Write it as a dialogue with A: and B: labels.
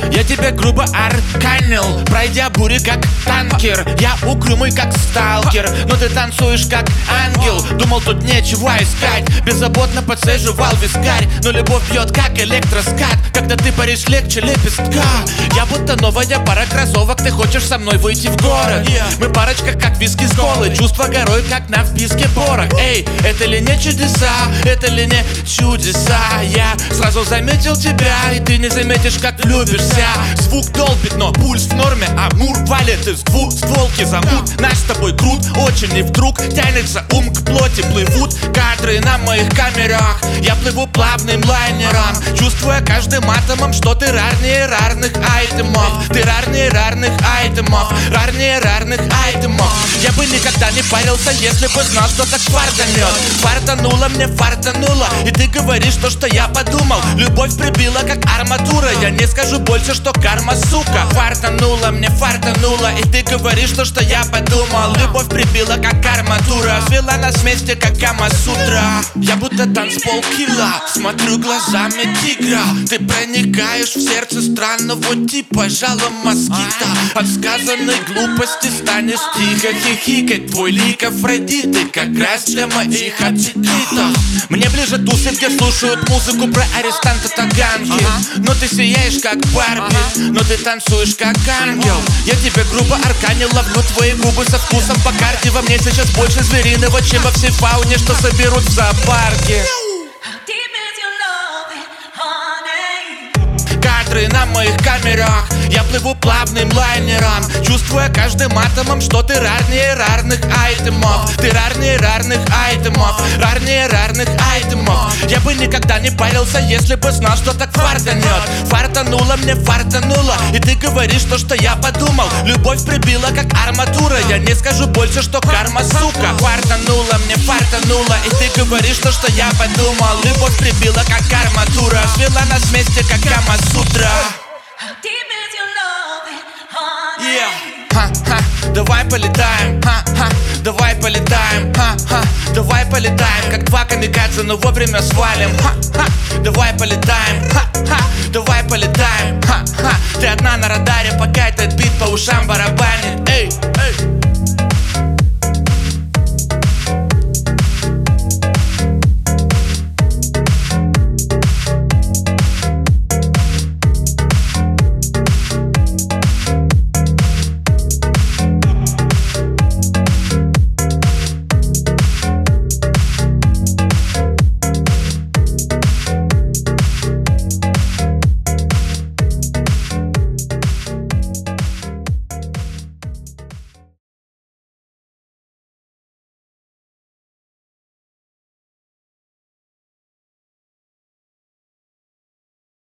A: Я тебя грубо арканил, пройдя бури как танкер. Я угрюмый как сталкер, но ты танцуешь как ангел. Думал, тут нечего искать, беззаботно подцеживал вискарь. Но любовь бьет как электроскат, когда ты паришь легче лепестка. Я будто новая пара кроссовок, ты хочешь со мной выйти в город. Мы парочка как виски с колой, чувства горой как на вписке порох. Эй, это ли не чудеса, это ли не чудеса? Я сразу заметил тебя, и ты не заметишь, как влюбишься. Звук долбит, но пульс в норме, Амур валит из двустволки. Замут наш с тобой крут, очень и вдруг тянется ум к плоти. Плывут кадры на моих камерах, я плыву плавным лайнером, чувствуя каждым атомом, что ты рарнее рарных айтемов. Ты рарнее рарных айтемов, рарнее рарных айтемов. Я бы никогда не парился, если бы знал, что так фартанет. Фартануло мне, фартануло, и ты говоришь то, что я подумал. Любовь прибила, как арматура, я не скажу больше, что карма, сука. Фартануло мне, фартануло, и ты говоришь то, что я подумал. Любовь прибила, как арматура, свела нас вместе, как Кама-сутра. Я будто танцпол килла, смотрю глазами тигра. Ты проникаешь в сердце странного типа, жало москита. От сказанной глупости станешь тихо хихикать. Твой лик Афродиты, как раз для моих аппетитов. Мне ближе тусы, где слушают музыку про арестанта Таганки. Но ты сияешь как Барби, но ты танцуешь как ангел. Я тебя грубо арканил, ловлю твои губы со вкусом Бакарди. Во мне сейчас больше звериного, чем во всей фауне, что соберут в зоопарке. Кадры на моих камерах, я плыву плавным лайнером, чувствуя каждым атомом, что ты рарнее рарных айтемов. Ты рарнее рарных айтемов, рарнее рарных айтемов. Я бы никогда не парился, если бы знал, что так фартанет. Фартануло мне, фартануло, и ты говоришь то, что я подумал. Любовь прибила, как арматура, я не скажу больше, что карма, сука. Фартануло мне, фартануло, и ты говоришь то, что я подумал. Любовь прибила, как арматура, свела нас вместе, как Кама-сутра. Давай полетаем, давай полетаем, давай полетаем, как два камикадзе, но вовремя свалим. Давай полетаем, давай полетаем. Ты одна на радаре, пока этот бит по ушам барабанит.